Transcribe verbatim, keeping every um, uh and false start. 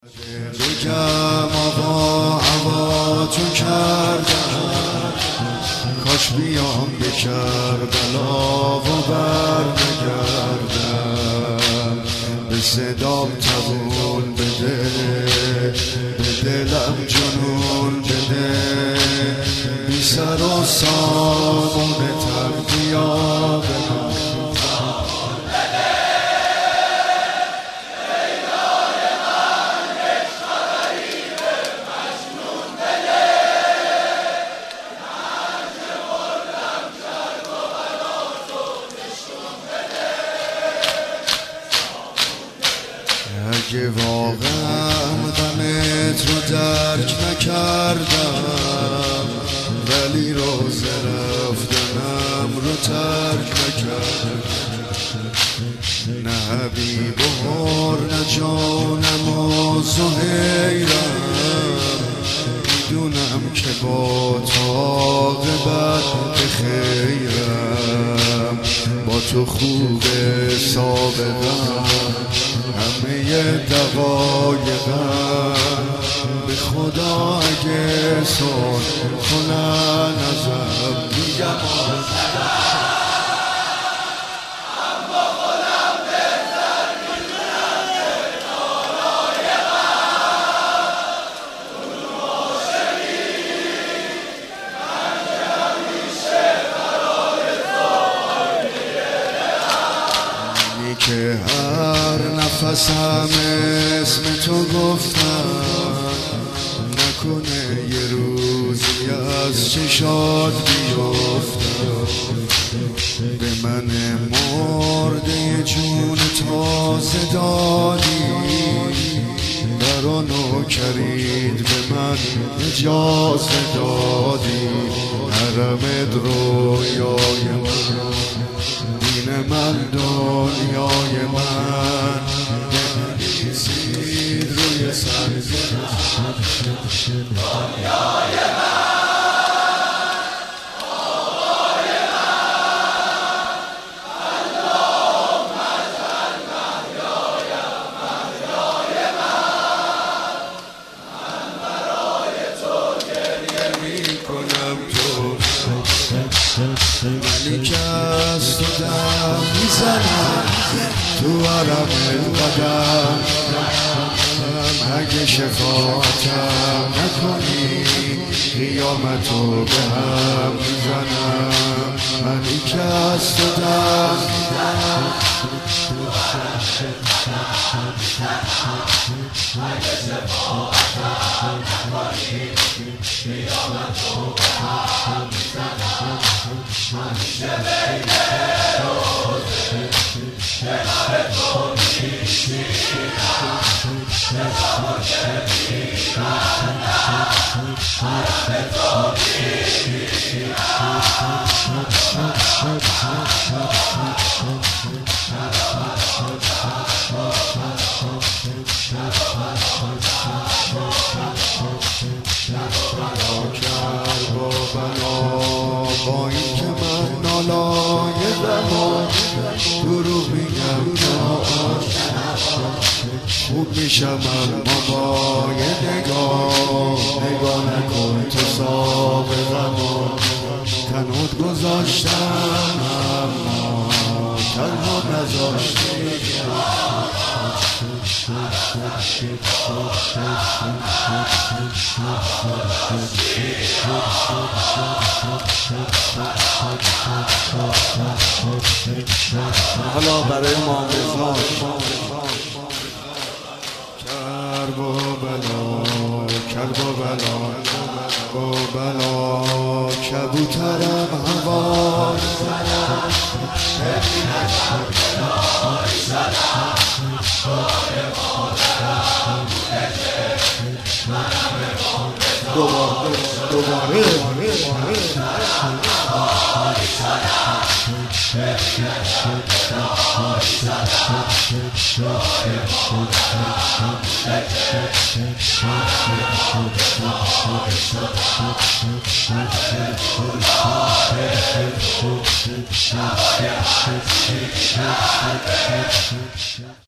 بگم آقا هوا تو کردم، کاش بیام به کربلا و بر نگردم. به صدام تبون بده، به دلم جنون بده، بی سر و سامون تردیا بده. اگه واقعا غمت رو درک نکردم، ولی روز رفتنم رو ترک نکردم. نه حبیب و حر، نه جانم و زهیرم، میدونم که با تو عاقبت به خیرم. با تو خوبه سابقم، همه دقایقم، به خدا اگه سن کنن ازم میگم که هر نفسم اسم تو گفتم، نکنه یه روزی از چشات بیفتم. به من مرده جون تازه دادی، برا نوکرید به من اجازه دادی. حرمت رویای من، دین من دنیای من، بنویسید روی سر دنیای من. ولی که از تو دم میزنم تو عرب القدم، اگه شفاعتم نکنی قیامتو به هم میزنم. ولی که از تو دم اگه شفاعتم نکنی قیامتو به هم میزنم. همیشه بین روز کنار تو میشینم، نظام نمیرم، حرف تو با این که من نالایقم و دروغ میگم خوب میشم، اما با یه نگاه نگاه نکن تو سابقم و تنهات گذاشتم، اما تنها نذاشتی. حالا برای معامله‌ها کرب و بلا، کرب و بلا، و بلا کبوترم هوا زدم، ببینم هوای زدم، بای مادرم بوده، منم دوباره دوباره هوای زدم، ببینم هوای زدم، بای مادرم بوده.